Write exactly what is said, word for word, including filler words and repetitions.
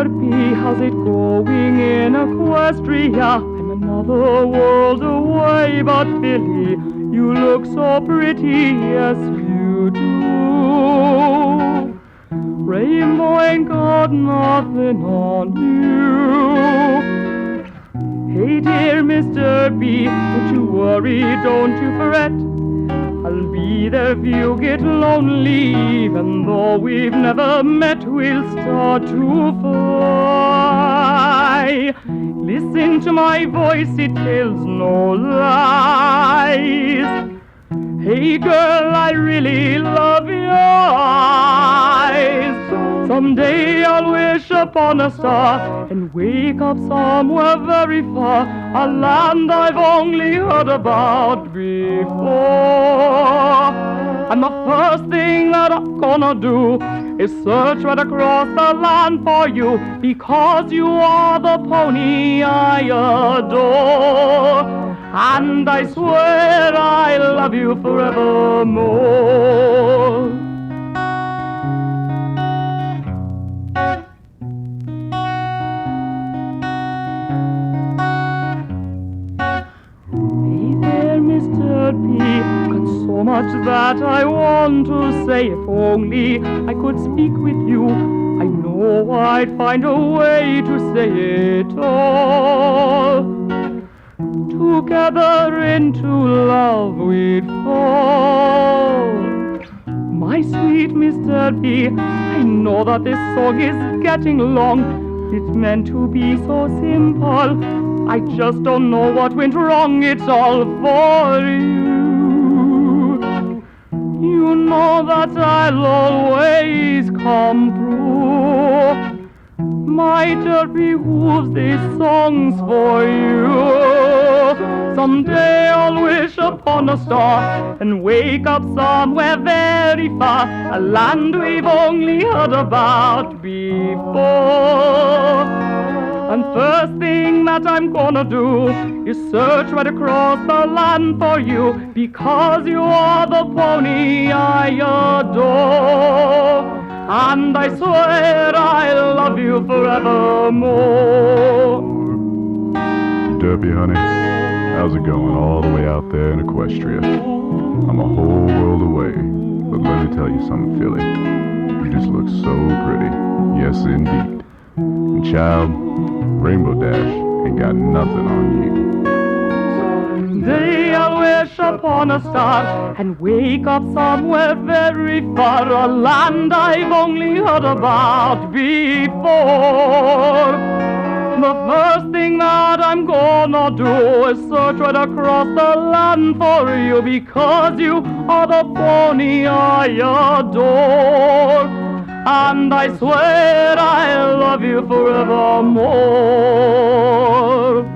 Mister P, how's it going in Equestria? I'm another world away, but Billy, you look so pretty, yes you do. Rainbow ain't got nothing on you. Hey dear Mister B, don't you worry, don't you fret. I'll be there if you get lonely, even though we've never met, we'll start to fly. Listen to my voice, it tells no lies. Hey girl, I really love your eyes. Someday I'll wish upon a star and wake up somewhere very far, a land I've only heard about before. And the first thing that I'm gonna do is search right across the land for you, because you are the pony I adore. And I swear I love you forevermore. Hey there, Mister P, got so much that I want to say. If only I could speak with you, I know I'd find a way to say it all. Together into love we'd fall. My sweet Mister B, I know that this song is getting long. It's meant to be so simple. I just don't know what went wrong. It's all for you. You know that I'll always come through. My derby hooves, this song's for you. Someday I'll wish upon a star and wake up somewhere very far, a land we've only heard about before. And first thing that I'm gonna do is search right across the land for you, because you are the pony I adore. And I swear I'll love you forevermore. Derpy, honey, how's it going all the way out there in Equestria? I'm a whole world away, but let me tell you something, Philly. You just look so pretty. Yes, indeed. And child, Rainbow Dash ain't got nothing on you. Someday I'll wish upon a star and wake up somewhere very far, a land I've only heard about before. The first thing that I'm gonna do is search right across the land for you, because you are the pony I adore. And I swear I'll love you forevermore.